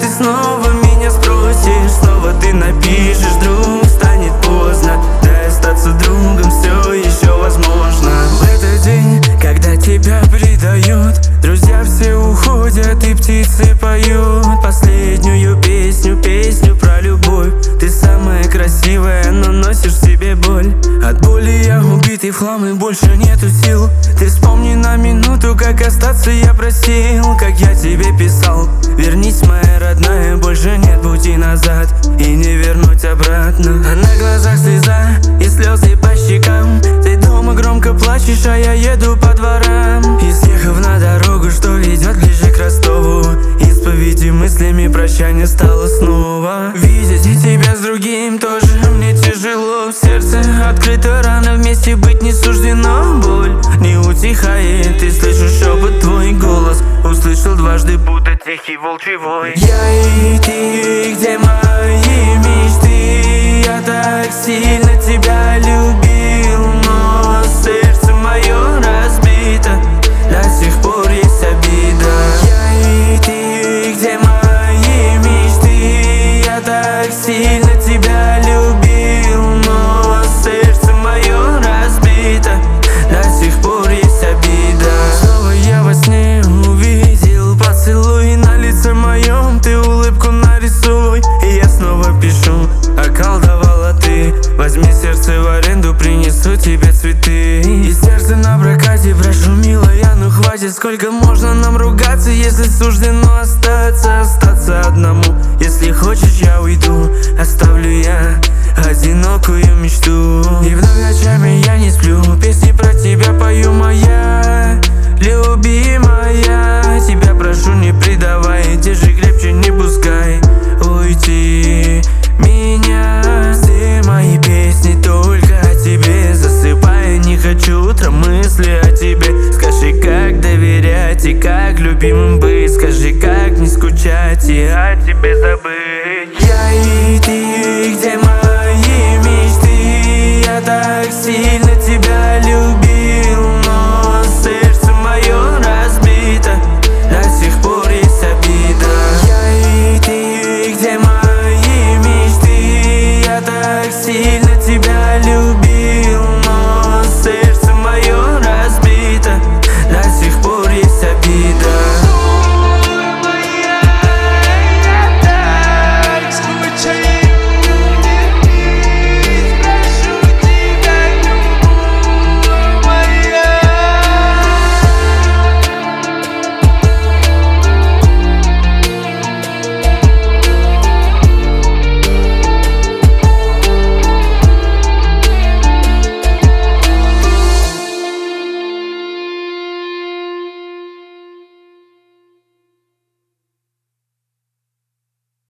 ты снова меня спросишь, снова ты напишешь: друг, станет поздно, дай остаться другом, все еще возможно. В этот день, когда тебя предают, друзья все уходят и птицы поют последнюю песню, песню про любовь. Ты самая красивая, но носишь в себе боль. От боли я убитый в хлам и больше нету сил. Ты вспомни на минуту, как остаться я просил, как я тебе писал: вернись, моя родная, больше нет пути назад и не вернуть обратно. А на глазах слеза и слезы по щекам. Ты дома громко плачешь, а я еду по дворам. И съехав на дорогу, что ведет ближе к Ростову, исповеди мыслями прощание стало снова. Видеть тебя с другим тоже мне тяжело. В сердце открыта рана, вместе быть не суждено. Боль не утихает, и слышу шепот твой голос. Услышал дважды, будто тихий волчий вой. Я и ты, где мои мечты? Я так сильно тебя любил, но сердце мое разбито, до сих пор есть обида. Я и ты, где мои мечты? Я так сильно тебя любил, но сердце мое разбито, до сих пор есть обида. Снова я во сне увидел поцелуй на лице моем, ты улыбку нарисуй, и я снова пишу: околдовала ты, возьми сердце в аренду, принесу тебе цветы. И сердце на прокате, прошу, милая, ну хватит. Сколько можно нам ругаться, если суждено остаться одному? Если хочешь, я уйду, оставлю я одинокую мечту. И вновь ночами я не сплю, песни про тебя пою, моя любимая. Тебя прошу, не предавай, держи крепче, не пускай уйти меня. Все мои песни только о тебе, засыпая не хочу утром мысли о тебе. Скажи, как доверять и как любимым быть, скажи, как не скучать и о тебе забыть. Я и ты, где мои мечты? Я так сильно